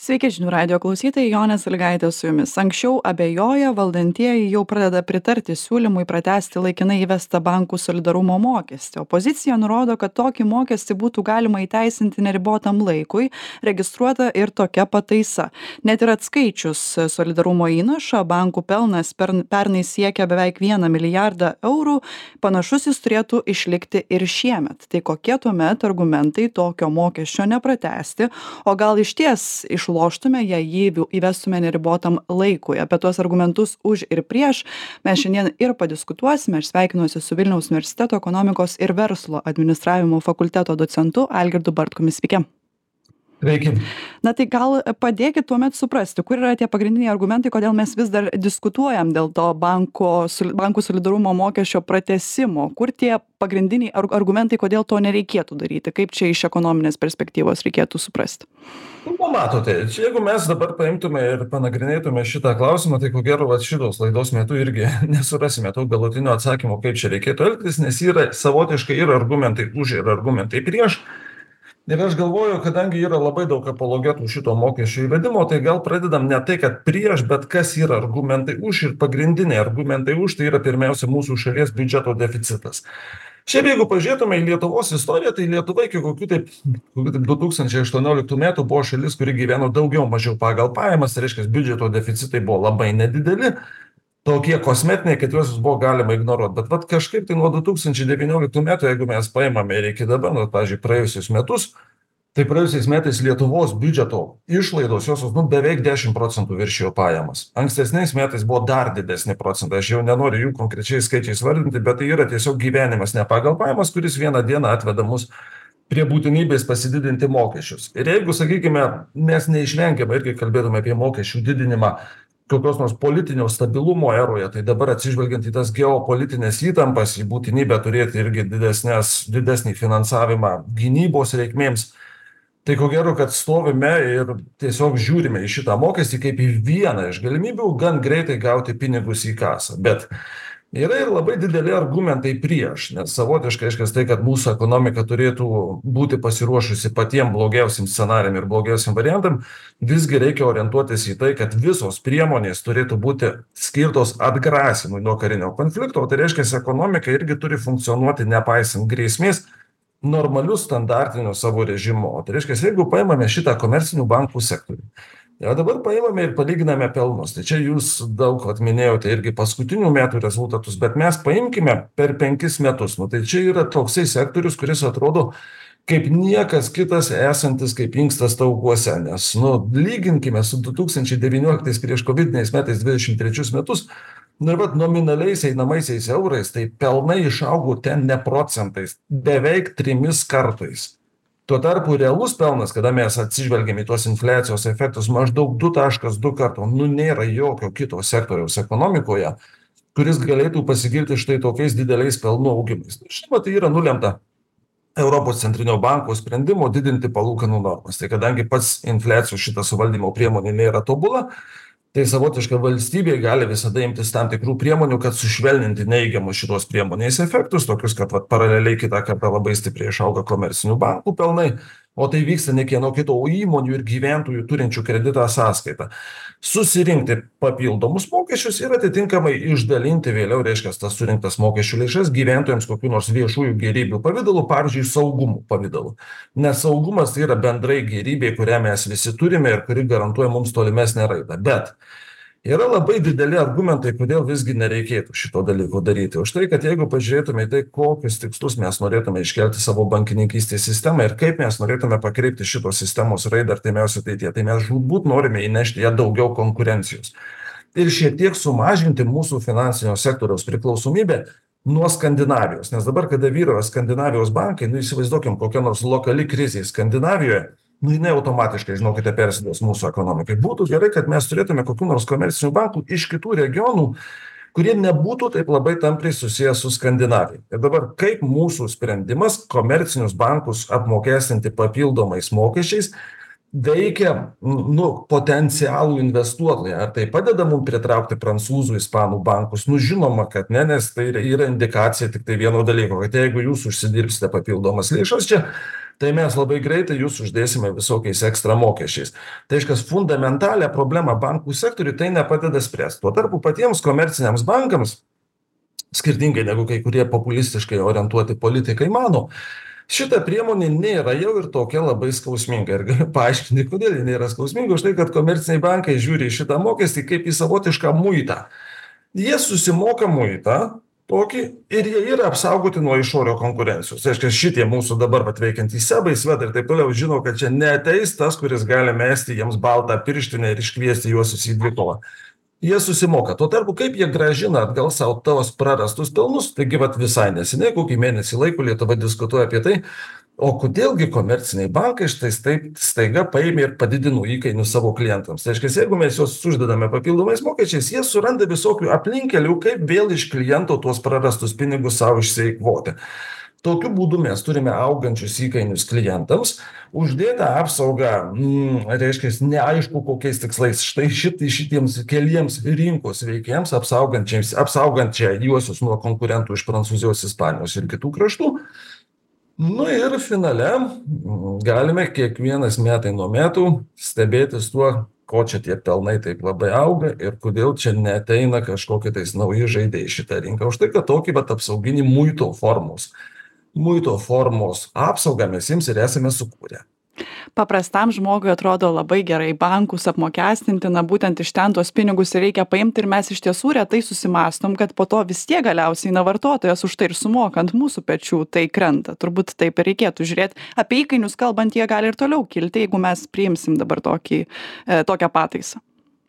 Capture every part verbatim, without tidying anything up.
Sveiki žinių radio klausytojai, Jonė Sąlygaitė su jumis. Anksčiau abejoja, valdantieji jau pradeda pritarti siūlymui pratęsti laikinai įvestą bankų solidarumo mokestį. Opozicija nurodo, kad tokį mokestį būtų galima įteisinti neribotam laikui, registruota ir tokia pataisa. Net ir atskaičius solidarumo įnašą, bankų pelnas per, pernai siekia beveik vieną milijardą eurų, panašus jis turėtų išlikti ir šiemet. Tai kokie tuomet argumentai tokio mokesčio nepratęsti, o gal iš ties iš loštume, jei jį įvestume neribotam laikui. Apie tuos argumentus už ir prieš mes šiandien ir padiskutuosime. Aš sveikinuosi su Vilniaus universiteto ekonomikos ir verslo administravimo fakulteto docentu Algirdu Bartkumi. Sveiki. Sveiki. Na tai gal padėkit tuomet suprasti, kur yra tie pagrindiniai argumentai, kodėl mes vis dar diskutuojam dėl to banko, bankų solidarumo mokesčio pratęsimo. Kur tie pagrindiniai argumentai, kodėl to nereikėtų daryti? Kaip čia iš ekonominės perspektyvos reikėtų suprasti? Nu, matote, jeigu mes dabar paimtume ir panagrinėtume šitą klausimą, tai ko gero, va, šitos laidos metu irgi nesurasime to galutinio atsakymo, kaip čia reikėtų elgtis, nes yra savotiškai ir argumentai už ir argumentai prieš. Ir aš galvoju, kadangi yra labai daug apologetų šito mokesčio įvedimo, tai gal pradedam ne tai, kad prieš, bet kas yra argumentai už ir pagrindiniai argumentai už, tai yra pirmiausia mūsų šalies biudžeto deficitas. Šiaip jeigu pažiūrėtume į Lietuvos istoriją, tai Lietuva iki kokių taip du tūkstančiai aštuonioliktų metų buvo šalis, kuri gyveno daugiau mažiau pagal pajamas, tai reiškia, biudžeto deficitai buvo labai nedideli, tokie kosmetiniai, kad juos buvo galima ignoruoti. Bet vat kažkaip tai nuo du tūkstančiai devynioliktų metų, jeigu mes paimame ir iki dabar, nu, pavyzdžiui, praėjusius metus, tai praėjusiais metais Lietuvos biudžeto išlaidos josios nu, beveik dešimt procentų viršijo pajamas. Ankstesniais metais buvo dar didesni procentai. Aš jau nenoriu jų konkrečiai skaičiais vardinti, bet tai yra tiesiog gyvenimas ne pagal pajamas, kuris vieną dieną atveda mus prie būtinybės pasididinti mokesčius. Ir jeigu, sakykime, mes neišvengiamai irgi kalbėtume apie mokesčių didinimą kokios nors politinio stabilumo eroje, tai dabar atsižvelgiant į tas geopolitinės įtampas, į būtinybę turėti irgi didesnės, didesnį finansavimą gynybos reikmėms, tai ko gero, kad stovime ir tiesiog žiūrime į šitą mokestį kaip į vieną iš galimybių gan greitai gauti pinigus į kasą. Bet yra ir labai dideli argumentai prieš, nes savotiškai aiškiai tai, kad mūsų ekonomika turėtų būti pasiruošusi patiem blogiausiam scenarijam ir blogiausiam variantam, visgi reikia orientuotis į tai, kad visos priemonės turėtų būti skirtos atgrasimui nuo karinio konflikto, o tai reiškia, ekonomika irgi turi funkcionuoti nepaisant grėsmės normaliu standartiniu savo režimu. O tai reiškia, jeigu paimame šitą komercinių bankų sektorių, ja, dabar paimame ir palyginame pelnus. Tai čia jūs daug atminėjote irgi paskutinių metų rezultatus, bet mes paimkime per penkis metus. Nu, tai čia yra toksai sektorius, kuris atrodo kaip niekas kitas esantis kaip inkstas taukuose. Nes, nu, lyginkime su du tūkstančiai devynioliktais prieš kovidiniais metais dvidešimt trečius metus, nu ir vat nominaliais einamaisiais eurais, tai pelnai išaugo ten ne procentais, beveik trimis kartais. Tuo tarpu realus pelnas, kada mes atsižvelgiame į tuos infliacijos efektus, maždaug du taškas du karto, nu nėra jokio kito sektoriaus ekonomikoje, kuris galėtų pasigirti štai tokiais dideliais pelnų augimais. Žinoma, tai yra nulemta Europos centrinio banko sprendimo didinti palūkanų normas. Tai kadangi pats infliacijos šita suvaldymo priemonė nėra tobula, tai savotiškai valstybė gali visada imtis tam tikrų priemonių, kad sušvelninti neigiamus šitos priemonės efektus, tokius, kad vat, paraleliai kitą kartą labai stipriai išauga komercinių bankų pelnai, o tai vyksta ne kieno kito, o įmonių ir gyventojų turinčių kreditą sąskaitą. Susirinkti papildomus mokesčius ir atitinkamai išdalinti vėliau, reiškia, tas surinktas mokesčių lėšas gyventojams kokių nors viešųjų gėrybių pavidalu, pavyzdžiui, saugumų pavidalu. Nes saugumas tai yra bendrai gėrybė, kurią mes visi turime ir kuri garantuoja mums tolimesnę raidą. Bet yra labai dideli argumentai, kodėl visgi nereikėtų šito dalyko daryti. Už tai, kad jeigu pažiūrėtume į tai, kokius tikslus mes norėtume iškelti savo bankininkystės sistemą ir kaip mes norėtume pakreipti šitos sistemos raidą artimiausiai ateityje, tai mes žūtbūt norime įnešti ją daugiau konkurencijos. Ir šiek tiek sumažinti mūsų finansinio sektoriaus priklausomybę nuo Skandinavijos. Nes dabar, kada vyrauja Skandinavijos bankai, nu įsivaizduokim, kokia nors lokali krizė Skandinavijoje, nu, jinai automatiškai, žinokite, persiduos mūsų ekonomikai. Būtų gerai, kad mes turėtume kokių nors komercinių bankų iš kitų regionų, kurie nebūtų taip labai tampriai susijęs su Skandinavija. Ir dabar, kaip mūsų sprendimas komercinius bankus apmokestinti papildomais mokesčiais veikia, nu, potencialų investuotoją. Ar tai padeda mums pritraukti prancūzų, ispanų bankus? Nu, žinoma, kad ne, nes tai yra indikacija tik tai vieno dalyko, kad jeigu jūs užsidirbsite papildomas lėšas čia, tai mes labai greitai jūs uždėsime visokiais ekstra mokesčiais. Tai reiškia, fundamentalią problemą bankų sektoriui tai nepadeda spręsti. Tuo tarpu patiems komerciniams bankams, skirtingai negu kai kurie populistiškai orientuoti politikai mano, šita priemonė nėra jau ir tokia labai skausminga. Ir galiu paaiškinti, kodėl ji nėra skausminga. Už tai, kad komerciniai bankai žiūri į šitą mokestį kaip į savotišką muitą. Jie susimoka muitą tokį ir jie yra apsaugoti nuo išorio konkurencijos. Tai reiškia, šitie mūsų dabar veikiantys sebai, svedai ir taip toliau žino, kad čia neateis tas, kuris gali mesti jiems baltą pirštinę ir iškviesti juos į dvikovą. Jie susimoka. Tuo tarpu, kaip jie gražina atgal savo tos prarastus pelnus, taigi vat visai neseniai, kokį mėnesį laiko Lietuva diskutuoja apie tai, o kodėlgi komerciniai bankai štai taip staiga paėmė ir padidino įkainius savo klientams. Tai reiškia, jeigu mes juos uždedame papildomais mokesčiais, jie suranda visokių aplinkelių, kaip vėl iš kliento tuos prarastus pinigus savo išsieikvoti. Tokiu būdu mes turime augančius įkainius klientams, uždėtą apsaugą, mm, reiškia, neaišku kokiais tikslais, štai šitai šitiems keliems rinkos veikėjams, apsaugančią juosius nuo konkurentų iš Prancūzijos, Ispanijos ir kitų kraštų. Nu ir finale galime kiekvienas metai nuo metų stebėtis tuo, ko čia tie pelnai taip labai auga ir kodėl čia neateina kažkokie tais nauji žaidėjai į šitą rinką. Už tai, kad tokį vat apsauginį muito formos, muito formos apsaugą mes jiems ir esame sukūrę. Paprastam žmogui atrodo labai gerai bankus apmokestinti, na būtent iš ten tuos pinigus reikia paimti ir mes iš tiesų retai susimastom, kad po to vis tiek galiausiai na vartotojas už tai ir sumoka ant mūsų pečių, tai krenta. Turbūt taip ir reikėtų žiūrėti. Apie įkainius kalbant, jie gali ir toliau kilti, jeigu mes priimsim dabar tokį, e, tokią pataisą.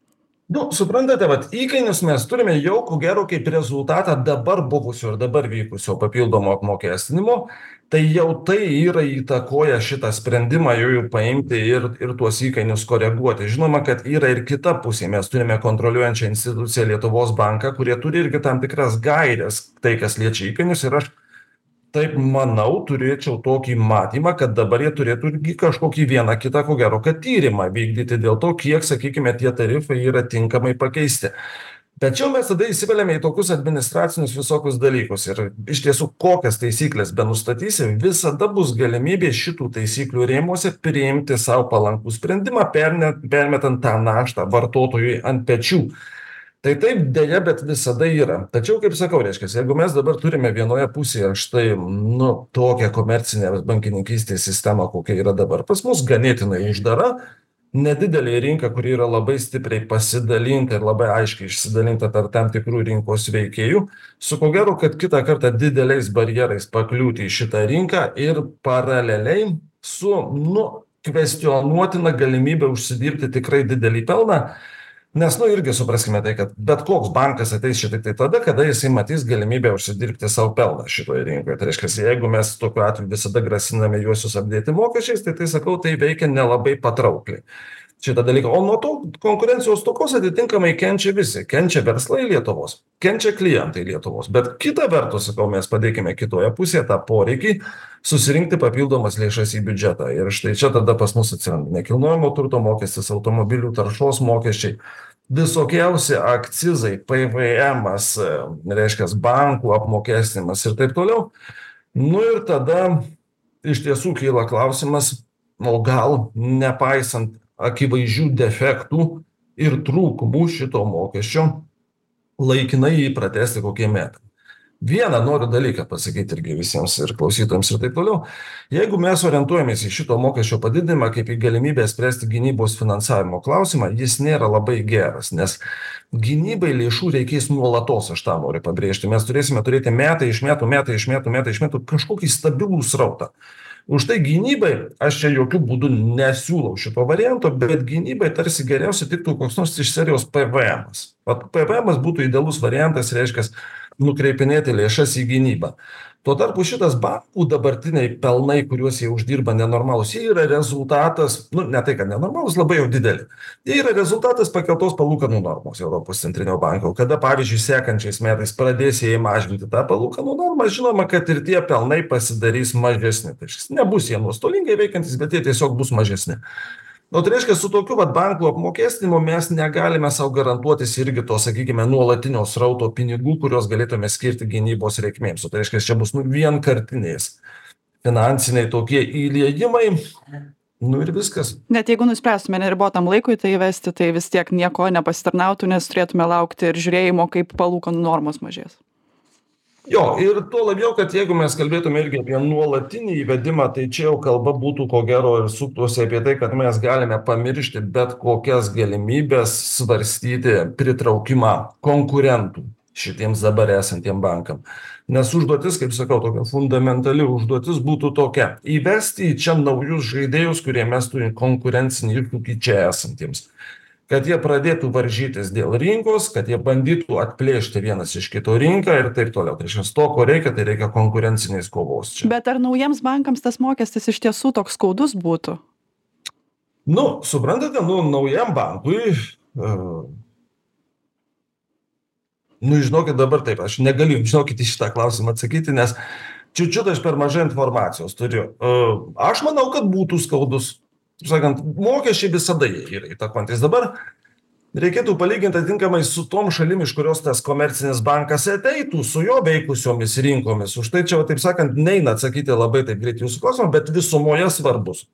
Nu, suprantate, vat, įkainius mes turime jau, ko gero, kaip rezultatą dabar buvusio ir dabar vykusio papildomo apmokestinimo, tai jau tai yra įtakoja šitą sprendimą jų paimti ir, ir tuos įkainius koreguoti. Žinoma, kad yra ir kita pusė. Mes turime kontroliuojančią instituciją Lietuvos banką, kurie turi irgi tam tikras gairias, tai kas liečia įkainius. Ir aš taip manau, turėčiau tokį matymą, kad dabar jie turėtų irgi kažkokį vieną kitą, ko gero, kad tyrimą vykdyti dėl to, kiek, sakykime, tie tarifai yra tinkamai pakeisti. Tačiau mes tada įsiveliame į tokius administracinius visokius dalykus ir iš tiesų kokias taisyklės benustatysim, visada bus galimybė šitų taisyklių rėmuose priimti savo palankų sprendimą, permetant tą naštą vartotojui ant pečių. Tai taip dėja, bet visada yra. Tačiau, kaip sakau, reiškia, jeigu mes dabar turime vienoje pusėje štai, nu, tokią komercinę bankininkystės sistemą, kokia yra dabar pas mus, ganėtinai uždara, nedidelė rinka, kuri yra labai stipriai pasidalinta ir labai aiškiai išsidalinta tarp tam tikrų rinkos veikėjų, su ko gero, kad kitą kartą dideliais barjerais pakliūti į šitą rinką ir paraleliai su, nu, kvestionuotina galimybė užsidirbti tikrai didelį pelną. Nes, nu, irgi supraskime tai, kad bet koks bankas ateis šitai tai tada, kada jisai matys galimybę užsidirbti savo pelną šitoje rinkoje. Tai reiškia, jeigu mes tokiu atveju visada grasiname juosius apdėti mokesčiais, tai tai sakau, tai veikia nelabai patraukliai šitą dalyką. O nuo to konkurencijos stokos atitinkamai kenčia visi. Kenčia verslai Lietuvos, kenčia klientai Lietuvos. Bet kita vertus, sakau, mes padėkime kitoje pusėje tą poreikį susirinkti papildomas lėšas į biudžetą. Ir štai čia tada pas mus atsiranda nekilnojamo turto mokestis, automobilių taršos mokesčiai, visokiausi akcizai, P V M-as, reiškia bankų apmokestinimas ir taip toliau. Nu ir tada iš tiesų kyla klausimas, o gal nepaisant akivaizdžių defektų ir trūkumų šito mokesčio, laikinai jį pratesti kokie metai. Vieną noriu dalyką pasakyti irgi visiems ir klausytojams ir taip toliau. Jeigu mes orientuojamės į šito mokesčio padidinimą kaip į galimybę spręsti gynybos finansavimo klausimą, jis nėra labai geras, nes gynybai lėšų reikės nuolatos, aš tą noriu pabrėžti. Mes turėsime turėti metai iš metų, metai iš metų, metai iš metų kažkokį stabilų srautą. Už tai gynybai, aš čia jokių būdų nesiūlau šito varianto, bet gynybai tarsi geriausiai tiktų koks nors iš serijos P V M-as. P V M-as būtų idealus variantas, reiškia, nukreipinėti lėšas į gynybą. Tuo tarpu šitas bankų dabartiniai pelnai, kuriuos jie uždirba nenormalus, jie yra rezultatas, nu ne tai, kad nenormalus, labai jau dideli. Jie yra rezultatas pakeltos palūkanų normos Europos centrinio banko. Kada, pavyzdžiui, sekančiais metais pradės jie mažinti tą palūkanų normą, žinoma, kad ir tie pelnai pasidarys mažesni. Tai nebus jie nuostolingai veikiantis, bet jie tiesiog bus mažesni. O tai reiškia, su tokiu vat bankų apmokestinimu mes negalime savo garantuotis irgi to, sakykime, nuolatinio srauto pinigų, kuriuos galėtume skirti gynybos reikmėms. O tai reiškia, čia bus nu vienkartinės finansiniai tokie įliejimai, nu ir viskas. Net jeigu nuspręstume neribotam laikui tai įvesti, tai vis tiek nieko nepasitarnautų, nes turėtume laukti ir žiūrėjimo, kaip palūkanų normos mažės. Jo, ir tuo labiau, kad jeigu mes kalbėtume irgi apie nuolatinį įvedimą, tai čia jau kalba būtų ko gero ir suktųsi apie tai, kad mes galime pamiršti bet kokias galimybės svarstyti pritraukimą konkurentų šitiems dabar esantiem bankam. Nes užduotis, kaip sakau, tokia fundamentali užduotis būtų tokia: įvesti čia naujus žaidėjus, kurie mes turime konkurencinį iššūkį čia esantiems. Kad jie pradėtų varžytis dėl rinkos, kad jie bandytų atplėšti vienas iš kito rinką ir taip toliau. Tai reiškia, to, ko reikia, tai reikia konkurencinės kovos čia. Bet ar naujiems bankams tas mokestis iš tiesų toks skaudus būtų? Nu, suprantate, nu, naujam bankui, uh, nu, žinokit, dabar taip, aš negaliu, žinokit, į šitą klausimą atsakyti, nes čiut-čiut aš per mažai informacijos turiu. Uh, aš manau, kad būtų skaudus. Taip sakant, mokesčiai visada jie yra įtakojantis. Dabar reikėtų palyginti atitinkamai su tom šalim, iš kurios tas komercinis bankas ateitų, su jo veikusiomis rinkomis. Už tai čia, taip sakant, neina atsakyti labai taip greit jūsų klausimą, bet visumoje svarbus.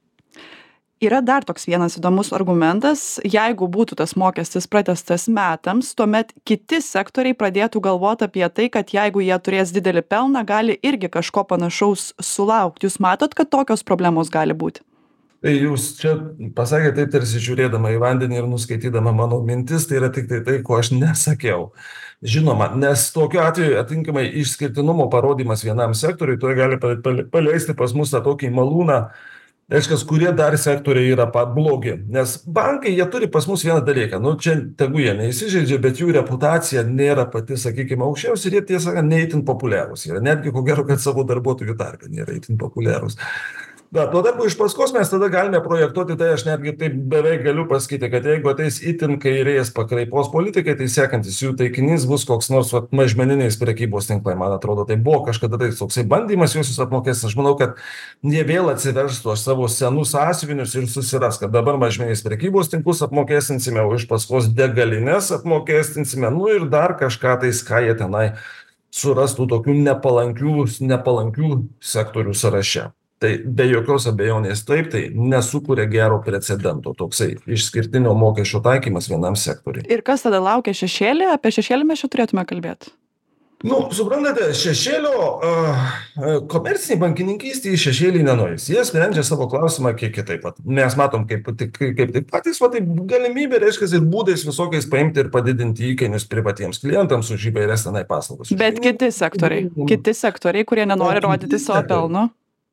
Yra dar toks vienas įdomus argumentas: jeigu būtų tas mokestis pratęstas metams, tuomet kiti sektoriai pradėtų galvoti apie tai, kad jeigu jie turės didelį pelną, gali irgi kažko panašaus sulaukti. Jūs matot, kad tokios problemos gali būti? Tai jūs čia pasakėte taip, tarsi žiūrėdama į vandenį ir nuskaitydama mano mintis, tai yra tik tai tai, ko aš nesakiau. Žinoma, nes tokiu atveju atinkamai išskirtinumo parodimas vienam sektoriui, tai gali paleisti pas mus tą tokį malūną, reiškia, kurie dar sektoriai yra blogi. Nes bankai, jie turi pas mus vieną dalyką, nu čia tegu jie neįsižeidžia, bet jų reputacija nėra pati, sakykime, aukščiausia ir jie tiesą neįtin populiarūs yra. Netgi ko gero, kad savo darbuotojų tarpe nėra įtin populiarūs. Bet tuo tarpu iš paskos mes tada galime projektuoti, tai aš netgi taip beveik galiu pasakyti, kad jeigu ateis itin kairės pakraipos politikai, tai sekantis jų taikinys bus koks nors vat, mažmeniniais prekybos tinklai, man atrodo, tai buvo kažkada tai toksai bandymas juos apmokestinti. Aš manau, kad jie vėl atsiverstų aš savo senus sąsiuvinius ir susiras, kad dabar mažmeniniais prekybos tinklus apmokestinsime, o iš paskos degalinės apmokestinsime, nu ir dar kažką tais, ką jie tenai surastų tokių nepalankių, nepalankių sektorių sąraše. Tai be jokios abejonės taip, tai nesukuria gero precedento toksai išskirtinio mokesčio taikymas vienam sektoriui. Ir kas tada laukia šešėlį? Apie šešėlį mes čia turėtume kalbėti. Nu, suprantate, šešėlio uh, komerciniai bankininkystė į šešėlį nenueis. Jie sprendžia savo klausimą kiek kitaip pat. Mes matom, kaip tik, kaip tik patys, va, tai galimybė, reiškia, ir būdais visokiais paimti ir padidinti įkainius privatiems klientams už įvairias tenai paslaugas. Bet kiti sektoriai, kiti sektoriai, kurie nenori rodyti savo pelno.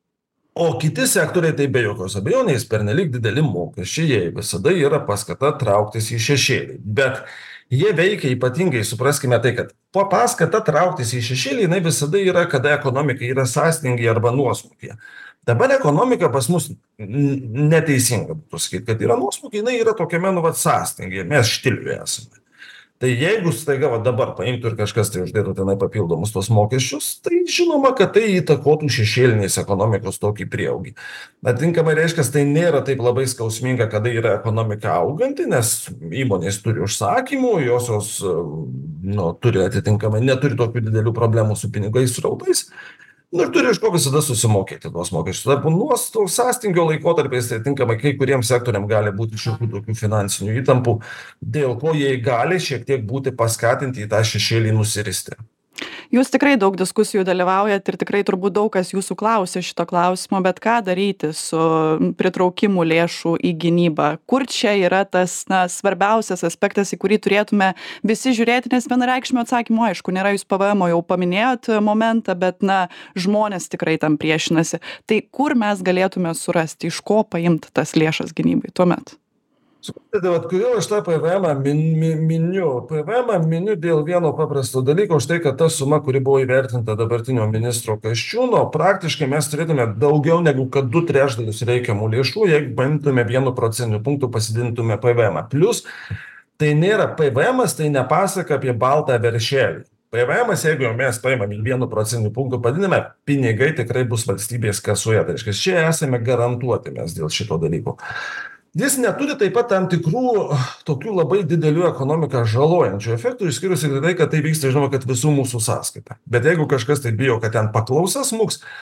O kiti sektoriai, tai be jokios abejonės, pernelyg dideli mokesčiai, jie visada yra paskata trauktis į šešėlį. Bet jie veikia ypatingai, supraskime tai, kad po paskata trauktis į šešėlį, jinai visada yra, kada ekonomika yra sąstingyje arba nuosmukyje. Dabar ekonomika pas mus neteisinga būtų sakyti, kad yra nuosmukyje, jinai yra tokiame, nu, vat, sąstingyje, mes štiliuje esame. Tai jeigu staiga va, dabar paimtų ir kažkas tai uždėtų tenai papildomus tos mokesčius, tai žinoma, kad tai įtakotų šešėlinės ekonomikos tokį prieaugį. Atinkamai reiškia, tai nėra taip labai skausminga, kada yra ekonomika auganti, nes įmonės turi užsakymų, jos jos, nu, turi atitinkamai, neturi tokių didelių problemų su pinigais srautais. Nu, ir turi iš ko visada susimokėti tuos mokesčius. Tarpu nuo sąstingio laikotarpiais, tai tinkamai kai kuriems sektoriams gali būti šiokių tokių finansinių įtampų, dėl ko jie gali šiek tiek būti paskatinti į tą šešėlį nusiristi. Jūs tikrai daug diskusijų dalyvaujat ir tikrai turbūt daug kas jūsų klausė šito klausimo, bet ką daryti su pritraukimu lėšų į gynybą? Kur čia yra tas, na, svarbiausias aspektas, į kurį turėtume visi žiūrėti, nes vienareikšmio atsakymo, aišku, nėra, jūs P V M jau paminėjot momentą, bet, na, žmonės tikrai tam priešinasi. Tai kur mes galėtume surasti, iš ko paimti tas lėšas gynybai tuomet? Suprantate, vat, kodėl aš tą P V M min, min, miniu? P V M miniu dėl vieno paprasto dalyko, už tai, kad ta suma, kuri buvo įvertinta dabartinio ministro Kasčiūno, praktiškai mes turėtume daugiau negu kad du trečdalius reikiamų lėšų, jeigu paimtume vienu procentiniu punktu, pasidintume P V M. Plus, tai nėra P V M, tai nepasaka apie baltą veršelį. P V M, jeigu mes paimame vienu procentiniu punktu padidiname, pinigai tikrai bus valstybės kasoje. Tai reiškia, čia esame garantuoti mes dėl šito dalyko. Jis neturi taip pat tam tikrų tokių labai didelių ekonomiką žalojančių efektų, išskyrus ir tai, kad tai vyksta, žinoma, kad visų mūsų sąskaita. Bet jeigu kažkas tai bijo, kad ten paklausa smuks,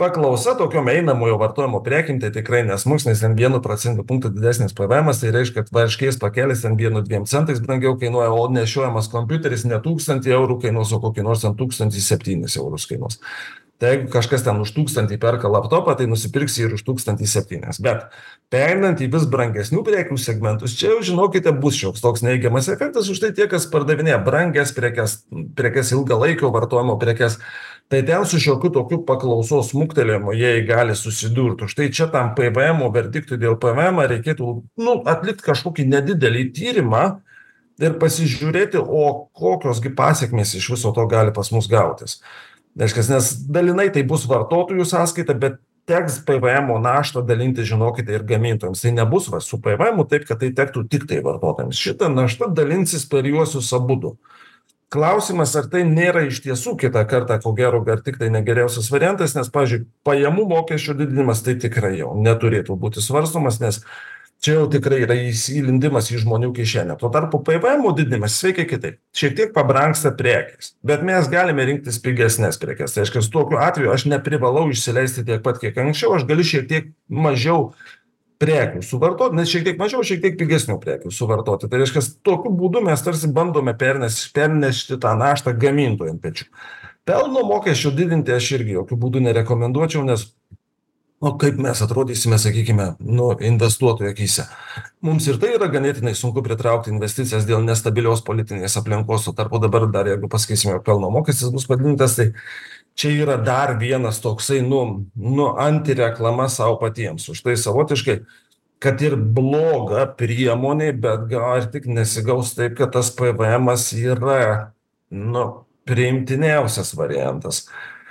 paklausa tokiom einamojo vartojimo prekim tai tikrai nesmuks, nes ten vienu procentų punktų didesnis P V M, tai reiškia, kad varškės pakelis ten vienu dviem centais brangiau kainuoja, o nešiojamas kompiuteris ne tūkstantį eurų kainuos, o kokį nors ten tūkstantį septynis eurus kainuos. Tai jeigu kažkas ten už tūkstantį perka laptopą, tai nusipirks ir už tūkstantį septynis. Bet pereinant į vis brangesnių prekių segmentus, čia jau žinokite bus šioks toks neigiamas efektas, už tai tie, kas pardavinėja brangias prekes, prekes ilgalaikio vartojimo prekes, tai ten su šiokiu tokiu paklausos smuktelėjimu jie gali susidurti. Už tai čia tam P V M verdiktui dėl P V M reikėtų nu, atlikti kažkokį nedidelį tyrimą ir pasižiūrėti, o kokiosgi pasiekmės iš viso to gali pas mus gautis. Reiškia, nes dalinai tai bus vartotojų sąskaita, bet teks P V M naštą dalinti, žinokite, ir gamintojams. Tai nebus va, su P V M taip, kad tai tektų tik tai vartotojams. Šitą naštą dalinsis per juosius abudu. Klausimas, ar tai nėra iš tiesų kitą kartą, ko gero, ar tik tai negeriausias variantas, nes, pavyzdžiui, pajamų mokesčio didinimas tai tikrai jau neturėtų būti svarstomas, nes čia jau tikrai yra įsilindimas į žmonių kišenę. Tuo tarpu P V M didinimas sveikia kitaip. Šiek tiek pabrangsta prekės, bet mes galime rinktis pigesnės prekės. Tai reiškia, tokiu atveju aš neprivalau išsileisti tiek pat, kiek anksčiau, aš galiu šiek tiek mažiau prekių suvartoti, nes šiek tiek mažiau, šiek tiek pigesnių prekių suvartoti. Tai reiškia, tokiu būdu mes tarsi bandome pernešti, pernešti tą naštą gamintojų ant pečių. Pelno mokesčio didinti aš irgi jokių būdų nerekomenduočiau, nes o kaip mes atrodysime, sakykime, nu, investuotojų akyse. Mums ir tai yra ganėtinai sunku pritraukti investicijas dėl nestabilios politinės aplinkos, o tarpu dabar dar, jeigu pasakysime, pelno mokestis bus padidintas, tai čia yra dar vienas toksai, nu, nu antireklama savo patiems. Už tai savotiškai, kad ir bloga priemonė, bet gal ir tik nesigaus taip, kad tas P V M yra, nu, priimtiniausias variantas.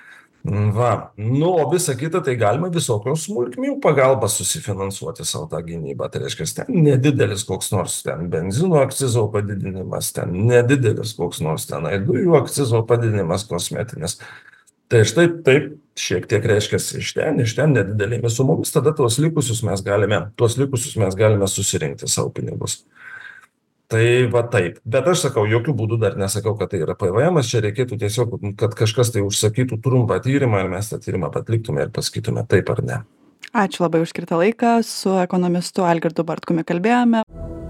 Va, nu, o visa kita, tai galima visokios smulkmių pagalbas susifinansuoti savo tą gynybą. Tai reiškia, ten nedidelis koks nors ten benzino akcizo padidinimas, ten nedidelis koks nors ten dujų akcizo padidinimas kosmetinis. Tai štai taip šiek tiek reiškia iš ten, iš ten nedidelėmis sumomis, tada tuos likusius mes galime, tuos likusius mes galime susirinkti savo pinigus. Tai va taip, bet aš sakau, jokių būdų dar nesakau, kad tai yra P V M, čia reikėtų tiesiog, kad kažkas tai užsakytų trumpą tyrimą ir mes tą tyrimą atliktume ir pasakytume taip ar ne. Ačiū labai už skirtą laiką, su ekonomistu Algirdu Bartkumi kalbėjome.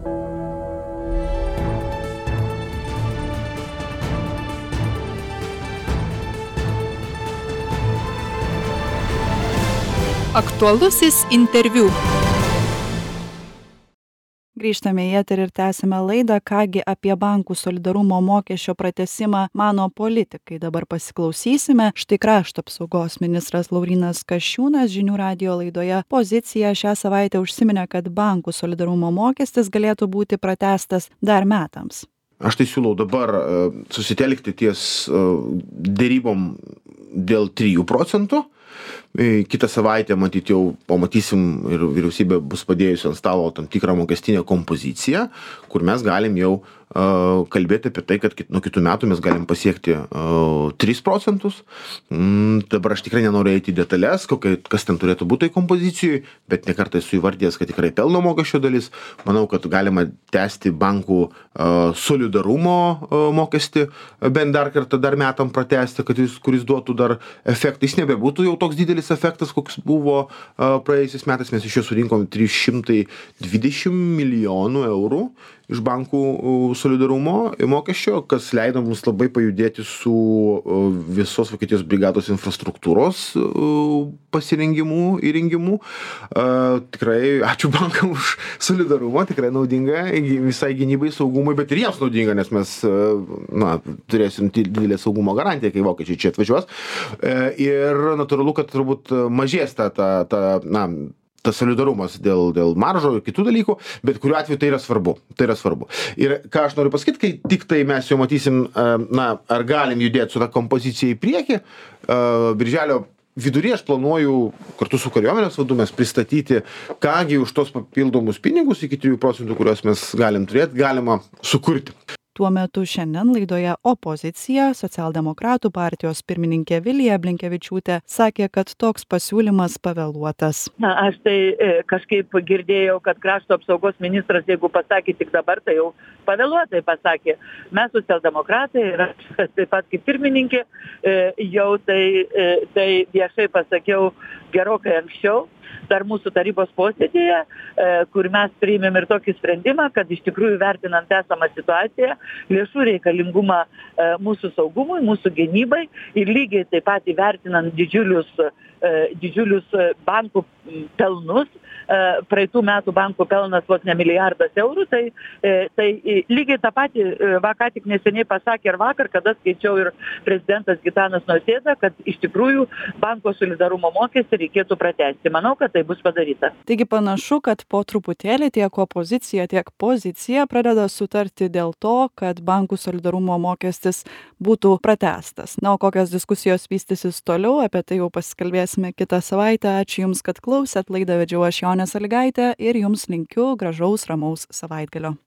Aktualusis interviu. Grįžtame į eterį ir tęsime laidą, kągi apie bankų solidarumo mokesčio pratęsimą mano politikai. Dabar pasiklausysime. Štai krašto apsaugos ministras Laurynas Kasčiūnas žinių radijo laidoje Pozicija šią savaitę užsiminė, kad bankų solidarumo mokestis galėtų būti pratęstas dar metams. Aš tai siūlau dabar susitelkti ties dėrybom dėl trijų procentų. Kitą savaitę, matyt, jau pamatysim ir vyriausybė bus padėjusi ant stalo tam tikrą mokestinę kompoziciją, kur mes galim jau uh, kalbėti apie tai, kad kit, nuo kitų metų mes galim pasiekti uh, tris procentus. Mm, dabar aš tikrai nenoriu eiti į detalės, kokia, kas ten turėtų būti tai kompozicijai, bet nekartą esu įvardėjęs, kad tikrai pelno mokesčio dalis. Manau, kad galima tęsti bankų uh, solidarumo uh, mokestį, bent dar kartą dar metam pratęsti, kad jis, kuris duotų dar efektą. Jis nebebūtų jau toks didelis efektas, koks buvo uh, praėjusiais metais. Mes iš jo surinkom trys šimtai dvidešimt milijonų eurų iš bankų solidarumo mokesčio, kas leido mums labai pajudėti su uh, visos Vokietijos brigados infrastruktūros uh, pasirengimu, įrengimu. Uh, tikrai ačiū bankam už solidarumą, tikrai naudinga visai gynybai, saugumui, bet ir jiems naudinga, nes mes uh, na, turėsim didelę saugumo garantiją, kai vokiečiai čia atvažiuos. Uh, ir natūralu, kad turbūt mažės ta, ta, ta na, tas solidarumas dėl, dėl maržo ir kitų dalykų, bet kuriuo atveju tai yra svarbu. Tai yra svarbu. Ir ką aš noriu pasakyti, kai tik tai mes jau matysim, na, ar galim judėti su tą kompoziciją į priekį, birželio viduryje aš planuoju kartu su kariuomenės vadu mes pristatyti, kągi už tos papildomus pinigus iki trijų procentų, kuriuos mes galim turėti, galima sukurti. Tuo metu šiandien laidoje Opozicija socialdemokratų partijos pirmininkė Vilija Blinkevičiūtė sakė, kad toks pasiūlymas pavėluotas. Na, aš tai e, kažkaip girdėjau, kad krašto apsaugos ministras, jeigu pasakė tik dabar, tai jau pavėluotai pasakė. Mes socialdemokratai ir aš taip pat kaip pirmininkė e, jau tai, e, tai viešai pasakiau gerokai anksčiau, dar mūsų tarybos posėdėje, e, kur mes priėmėm ir tokį sprendimą, kad iš tikrųjų vertinant esamą situaciją, lėšų reikalingumą e, mūsų saugumui, mūsų gynybai ir lygiai taip pat įvertinant didžiulius, e, didžiulius bankų pelnus, e, praeitų metų bankų pelnas vos ne milijardas eurų, tai, e, tai lygiai tą patį, e, va ką tik neseniai pasakė ir vakar, kada skaičiau ir prezidentas Gitanas Nausėda, kad iš tikrųjų banko solidarumo mokestį reikėtų pratęsti. Manau, kad tai bus padaryta. Taigi panašu, kad po truputėlį tiek opozicija, tiek pozicija pradeda sutarti dėl to, kad bankų solidarumo mokestis būtų pratęstas. Na, o kokios diskusijos vystysis toliau, apie tai jau pasikalbėsime kitą savaitę. Ačiū Jums, kad klausėt. Laidą vedžiau aš Jonė Sąlygaitė ir Jums linkiu gražaus, ramaus savaitgalio.